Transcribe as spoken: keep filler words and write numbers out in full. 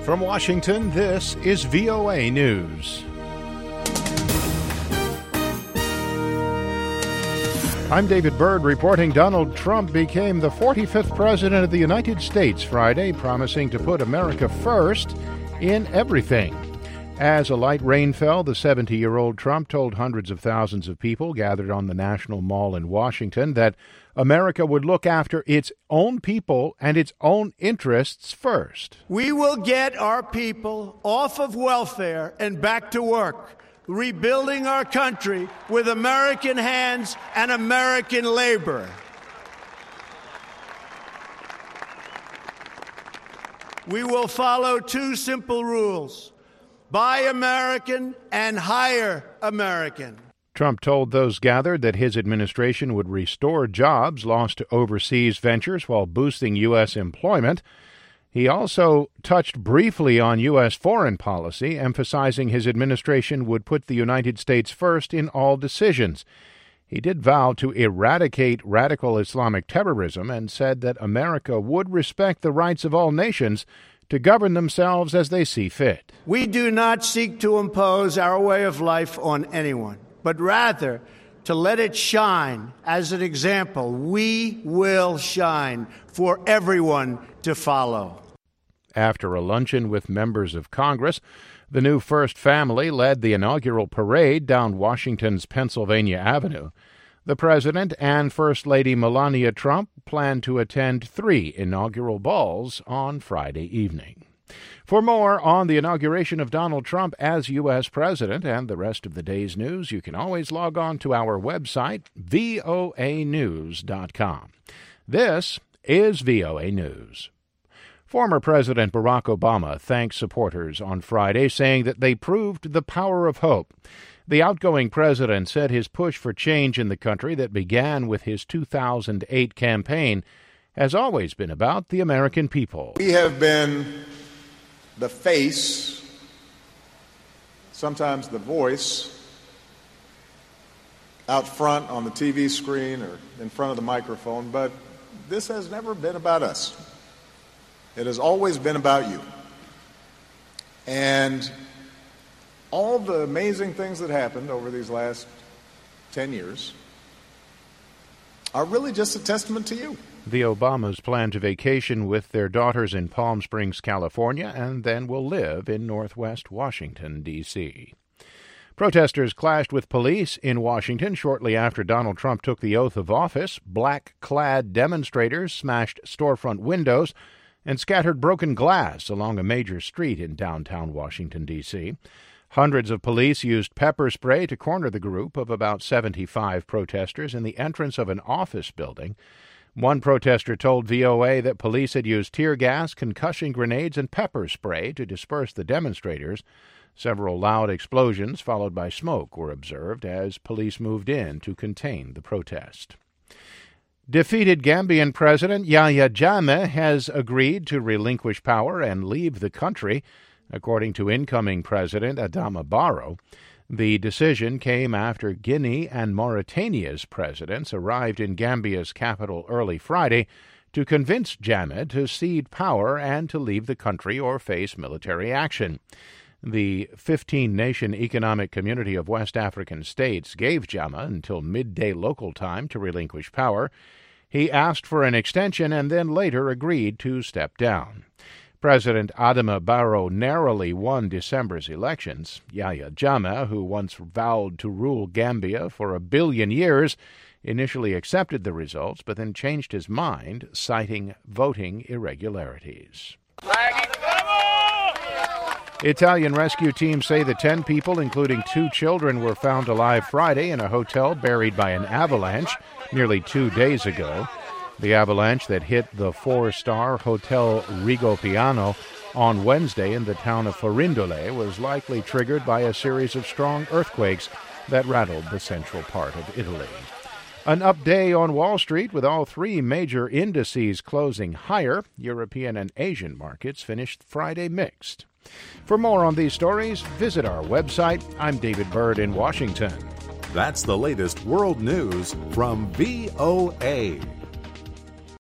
From Washington, this is V O A News. I'm David Byrd reporting Donald Trump became the forty-fifth president of the United States Friday, promising to put America first in everything. As a light rain fell, the seventy-year-old Trump told hundreds of thousands of people gathered on the National Mall in Washington that America would look after its own people and its own interests first. We will get our people off of welfare and back to work, rebuilding our country with American hands and American labor. We will follow two simple rules: buy American and hire American. Trump told those gathered that his administration would restore jobs lost to overseas ventures while boosting U S employment. He also touched briefly on U S foreign policy, emphasizing his administration would put the United States first in all decisions. He did vow to eradicate radical Islamic terrorism and said that America would respect the rights of all nations to govern themselves as they see fit. We do not seek to impose our way of life on anyone, but rather to let it shine as an example. We will shine for everyone to follow. After a luncheon with members of Congress, the new First Family led the inaugural parade down Washington's Pennsylvania Avenue. The President and First Lady Melania Trump plan to attend three inaugural balls on Friday evening. For more on the inauguration of Donald Trump as U S. President and the rest of the day's news, you can always log on to our website, V O A news dot com. This is V O A News. Former President Barack Obama thanked supporters on Friday, saying that they proved the power of hope. The outgoing president said his push for change in the country that began with his two thousand eight campaign has always been about the American people. We have been the face, sometimes the voice, out front on the T V screen or in front of the microphone, but this has never been about us. It has always been about you. And all the amazing things that happened over these last ten years are really just a testament to you. The Obamas plan to vacation with their daughters in Palm Springs, California, and then will live in northwest Washington, D C Protesters clashed with police in Washington shortly after Donald Trump took the oath of office. Black-clad demonstrators smashed storefront windows and scattered broken glass along a major street in downtown Washington, D C Hundreds of police used pepper spray to corner the group of about seventy-five protesters in the entrance of an office building. One protester told V O A that police had used tear gas, concussion grenades, and pepper spray to disperse the demonstrators. Several loud explosions, followed by smoke, were observed as police moved in to contain the protest. Defeated Gambian President Yahya Jammeh has agreed to relinquish power and leave the country, according to incoming President Adama Barrow. The decision came after Guinea and Mauritania's presidents arrived in Gambia's capital early Friday to convince Jammeh to cede power and to leave the country or face military action. The fifteen-nation Economic Community of West African States gave Jammeh until midday local time to relinquish power. He asked for an extension and then later agreed to step down. President Adama Barrow narrowly won December's elections. Yahya Jammeh, who once vowed to rule Gambia for a billion years, initially accepted the results but then changed his mind, citing voting irregularities. Italian rescue teams say the ten people, including two children, were found alive Friday in a hotel buried by an avalanche nearly two days ago. The avalanche that hit the four-star Hotel Rigopiano on Wednesday in the town of Forindole was likely triggered by a series of strong earthquakes that rattled the central part of Italy. An up day on Wall Street with all three major indices closing higher. European and Asian markets finished Friday mixed. For more on these stories, visit our website. I'm David Byrd in Washington. That's the latest world news from V O A.